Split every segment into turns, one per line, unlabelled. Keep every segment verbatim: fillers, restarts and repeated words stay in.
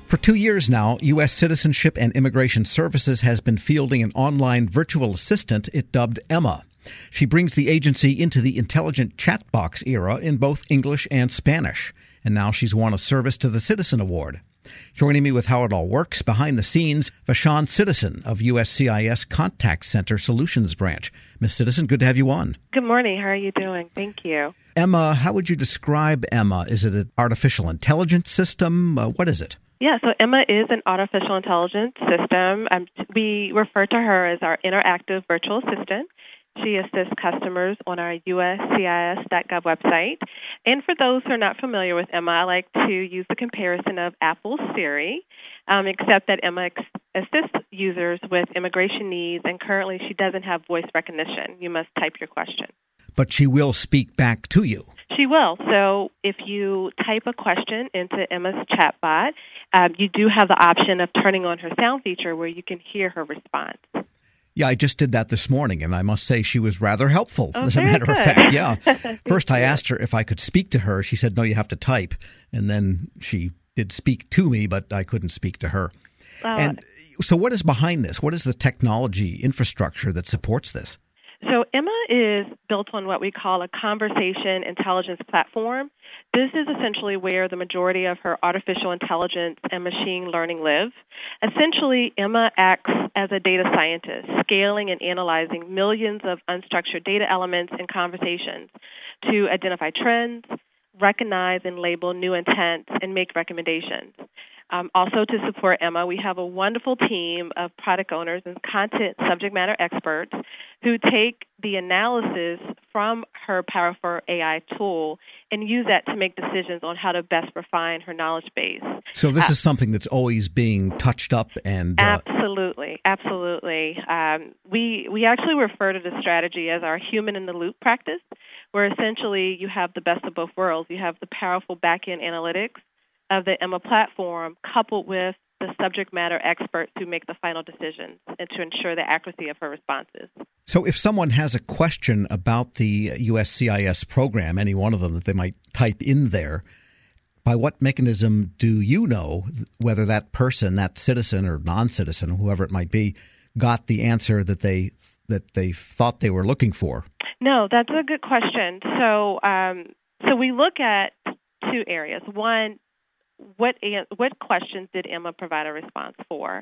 For two years now, U S Citizenship and Immigration Services has been fielding an online virtual assistant it dubbed Emma. She brings the agency into the intelligent chat box era in both English and Spanish. And now she's won a Service to the Citizen Award. Joining me with how it all works behind the scenes, Vashon Citizen of U S C I S Contact Center Solutions Branch. Miz Citizen, good to have you on.
Good morning. How are you doing? Thank you.
Emma, how would you describe Emma? Is it an artificial intelligence system? Uh, what is it?
Yeah, so Emma is an artificial intelligence system. Um, we refer to her as our interactive virtual assistant. She assists customers on our U S C I S dot gov website. And for those who are not familiar with Emma, I like to use the comparison of Apple's Siri, um, except that Emma ex- assists users with immigration needs, and currently she doesn't have voice recognition. You must type your question.
But she will speak back to you.
She will. So if you type a question into Emma's chatbot, um, you do have the option of turning on her sound feature where you can hear her response.
Yeah, I just did that this morning, and I must say she was rather helpful,
oh,
as a matter
good.
of fact. Yeah. First, I asked her if I could speak to her. She said, no, you have to type. And then she did speak to me, but I couldn't speak to her.
Uh,
and so what is behind this? What is the technology infrastructure that supports this?
So Emma is built on what we call a conversation intelligence platform. This is essentially where the majority of her artificial intelligence and machine learning live. Essentially, Emma acts as a data scientist, scaling and analyzing millions of unstructured data elements in conversations to identify trends, recognize and label new intents, and make recommendations. Um, also, to support Emma, we have a wonderful team of product owners and content subject matter experts who take the analysis from her powerful A I tool and use that to make decisions on how to best refine her knowledge base.
So this
uh,
is something that's always being touched up and...
Uh, absolutely, absolutely. Um, we, we actually refer to the strategy as our human-in-the-loop practice, where essentially you have the best of both worlds. You have the powerful back-end analytics of the Emma platform, coupled with the subject matter experts who make the final decisions and to ensure the accuracy of her responses.
So if someone has a question about the U S C I S program, any one of them that they might type in there, by what mechanism do you know whether that person, that citizen or non-citizen, whoever it might be, got the answer that they that they thought they were looking for?
No, that's a good question. So, um, so we look at two areas. One, What what questions did Emma provide a response for,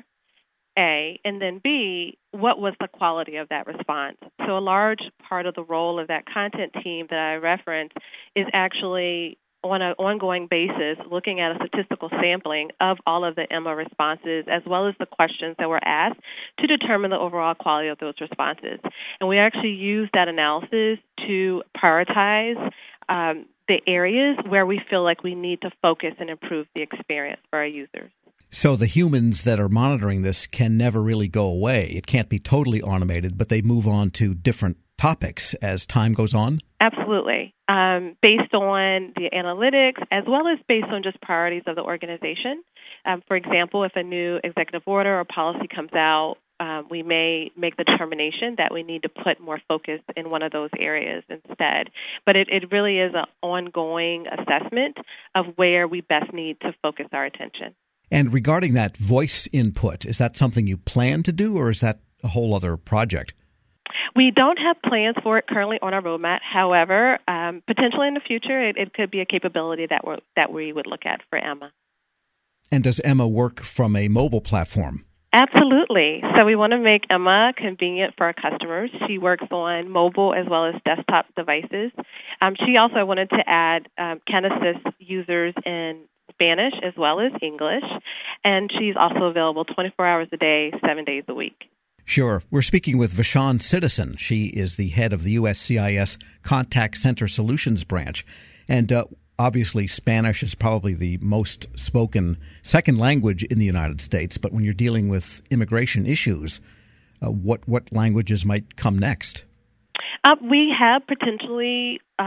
A, and then B, what was the quality of that response? So a large part of the role of that content team that I referenced is actually on an ongoing basis looking at a statistical sampling of all of the Emma responses as well as the questions that were asked to determine the overall quality of those responses. And we actually use that analysis to prioritize um, the areas where we feel like we need to focus and improve the experience for our users.
So the humans that are monitoring this can never really go away. It can't be totally automated, but they move on to different topics as time goes on?
Absolutely. Um, based on the analytics as well as based on just priorities of the organization. Um, for example, if a new executive order or policy comes out, Um, we may make the determination that we need to put more focus in one of those areas instead. But it, it really is an ongoing assessment of where we best need to focus our attention.
And regarding that voice input, is that something you plan to do, or is that a whole other project?
We don't have plans for it currently on our roadmap. However, um, potentially in the future, it, it could be a capability that, we're, that we would look at for Emma.
And does Emma work from a mobile platform?
Absolutely. So we want to make Emma convenient for our customers. She works on mobile as well as desktop devices. Um, she also wanted to add um, can assist users in Spanish as well as English, and she's also available twenty-four hours a day, seven days a week.
Sure. We're speaking with Vashon Citizen. She is the head of the U S C I S Contact Center Solutions Branch. And uh, obviously, Spanish is probably the most spoken second language in the United States. But when you're dealing with immigration issues, uh, what what languages might come next?
Uh, we have potentially um,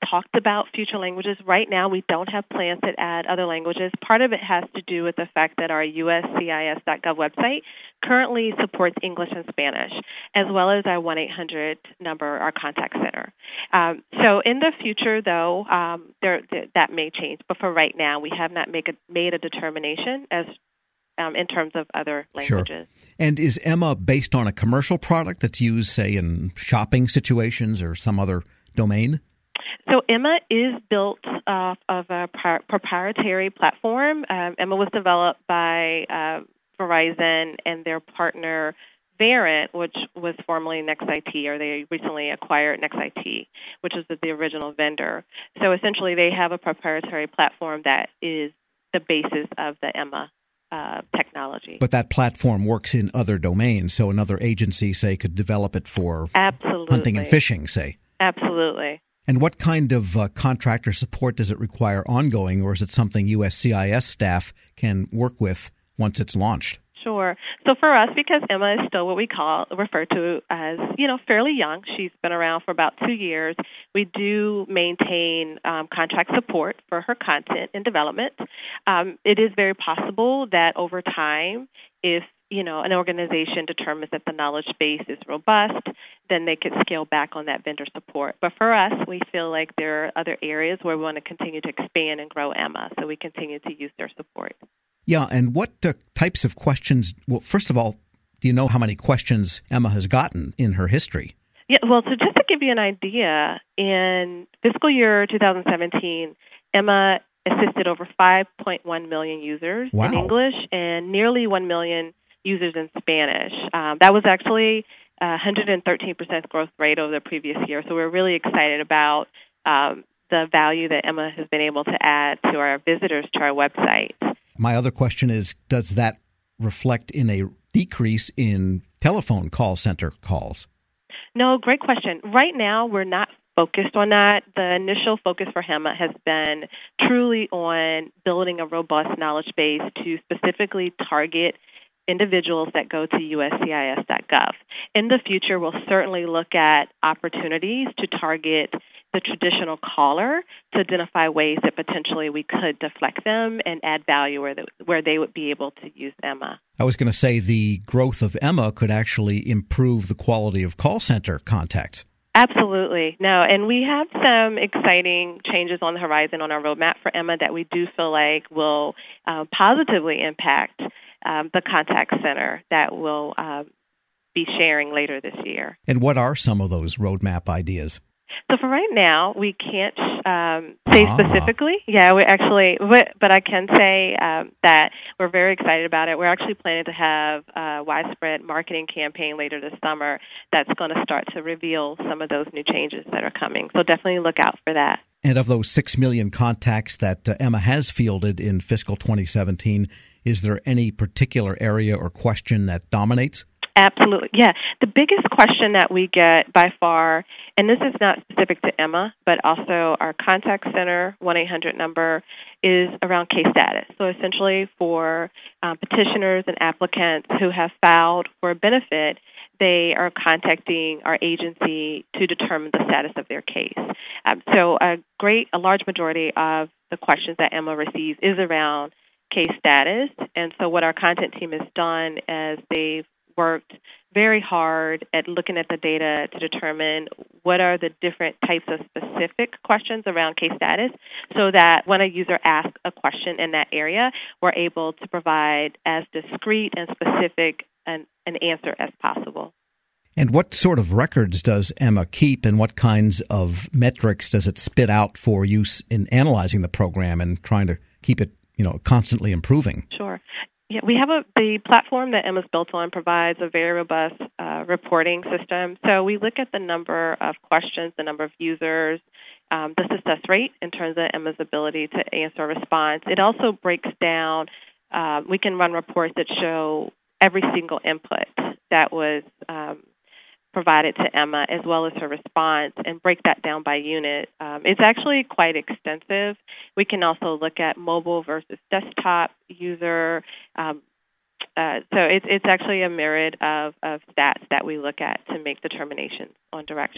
talked about future languages. Right now, we don't have plans to add other languages. Part of it has to do with the fact that our U S C I S dot gov website currently supports English and Spanish, as well as our one eight hundred number, our contact center. Um, so in the future, though, um, there, th- that may change. But for right now, we have not make a, made a determination as um, in terms of other languages.
Sure. And is Emma based on a commercial product that's used, say, in shopping situations or some other domain?
So Emma is built off of a par- proprietary platform. Um, Emma was developed by uh, Verizon and their partner Verint, which was formerly NextIT, or they recently acquired NextIT, which is the, the original vendor. So essentially they have a proprietary platform that is the basis of the Emma uh, technology.
But that platform works in other domains, so another agency, say, could develop it for
Absolutely.
hunting and fishing, say.
Absolutely.
And what kind of uh, contractor support does it require ongoing, or is it something U S C I S staff can work with once it's launched?
Sure. So for us, because Emma is still what we call, refer to as, you know, fairly young, she's been around for about two years, we do maintain um, contract support for her content and development. Um, it is very possible that over time, if you know, an organization determines that the knowledge base is robust, then they could scale back on that vendor support. But for us, we feel like there are other areas where we want to continue to expand and grow Emma, so we continue to use their support.
Yeah, and what uh, types of questions, well, first of all, do you know how many questions Emma has gotten in her history?
Yeah, well, so just to give you an idea, in fiscal year two thousand seventeen, Emma assisted over five point one million users
wow.
in English and nearly one million users in Spanish. Um, that was actually a one hundred thirteen percent growth rate over the previous year. So we're really excited about um, the value that Emma has been able to add to our visitors to our website.
My other question is, does that reflect in a decrease in telephone call center calls?
No, great question. Right now, we're not focused on that. The initial focus for Emma has been truly on building a robust knowledge base to specifically target individuals that go to U S C I S dot gov. In the future, we'll certainly look at opportunities to target the traditional caller to identify ways that potentially we could deflect them and add value where they, where they would be able to use Emma.
I was going to say the growth of Emma could actually improve the quality of call center contacts.
Absolutely. No, and we have some exciting changes on the horizon on our roadmap for Emma that we do feel like will uh, positively impact um, the contact center that we'll uh, be sharing later this year.
And what are some of those roadmap ideas?
So for right now, we can't um, say
ah.
specifically. Yeah, we actually, but I can say um, that we're very excited about it. We're actually planning to have a widespread marketing campaign later this summer that's going to start to reveal some of those new changes that are coming. So definitely look out for that.
And of those six million contacts that uh, Emma has fielded in fiscal twenty seventeen, is there any particular area or question that dominates?
Absolutely. Yeah. The biggest question that we get by far, and this is not specific to Emma, but also our contact center one eight hundred number, is around case status. So essentially for um, petitioners and applicants who have filed for a benefit, they are contacting our agency to determine the status of their case. Um, so a great, a large majority of the questions that Emma receives is around case status. And so what our content team has done is they've worked very hard at looking at the data to determine what are the different types of specific questions around case status so that when a user asks a question in that area, we're able to provide as discrete and specific an, an answer as possible.
And what sort of records does Emma keep, and what kinds of metrics does it spit out for use in analyzing the program and trying to keep it, you know, constantly improving?
Sure. Yeah, we have a the platform that Emma's built on provides a very robust uh, reporting system. So we look at the number of questions, the number of users, um, the success rate in terms of Emma's ability to answer a response. It also breaks down. Uh, we can run reports that show every single input that was um, provided to Emma, as well as her response, and break that down by unit. Um, it's actually quite extensive. We can also look at mobile versus desktop user. Um, uh, so it's it's actually a myriad of, of stats that we look at to make determinations on direction.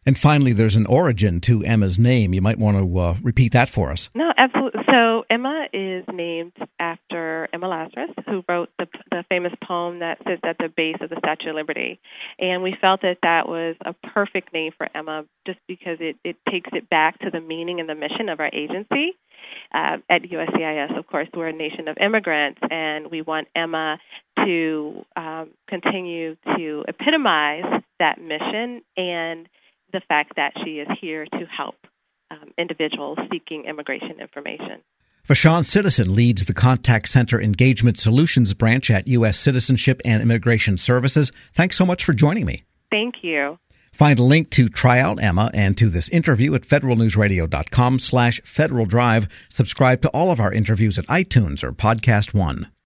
And finally, there's an origin to Emma's name. You might want to uh, repeat that for us.
No, absolutely. So Emma is named after Emma Lazarus, who wrote the, the famous poem that sits at the base of the Statue of Liberty. And we felt that that was a perfect name for Emma just because it, it takes it back to the meaning and the mission of our agency. Uh, at U S C I S, of course, we're a nation of immigrants, and we want Emma to um, continue to epitomize that mission and the fact that she is here to help um, individuals seeking immigration information.
Fashawn Citizen leads the Contact Center Engagement Solutions branch at U S Citizenship and Immigration Services. Thanks so much for joining me.
Thank you.
Find a link to try out Emma and to this interview at federalnewsradio.com slash Federal Drive. Subscribe to all of our interviews at iTunes or Podcast One.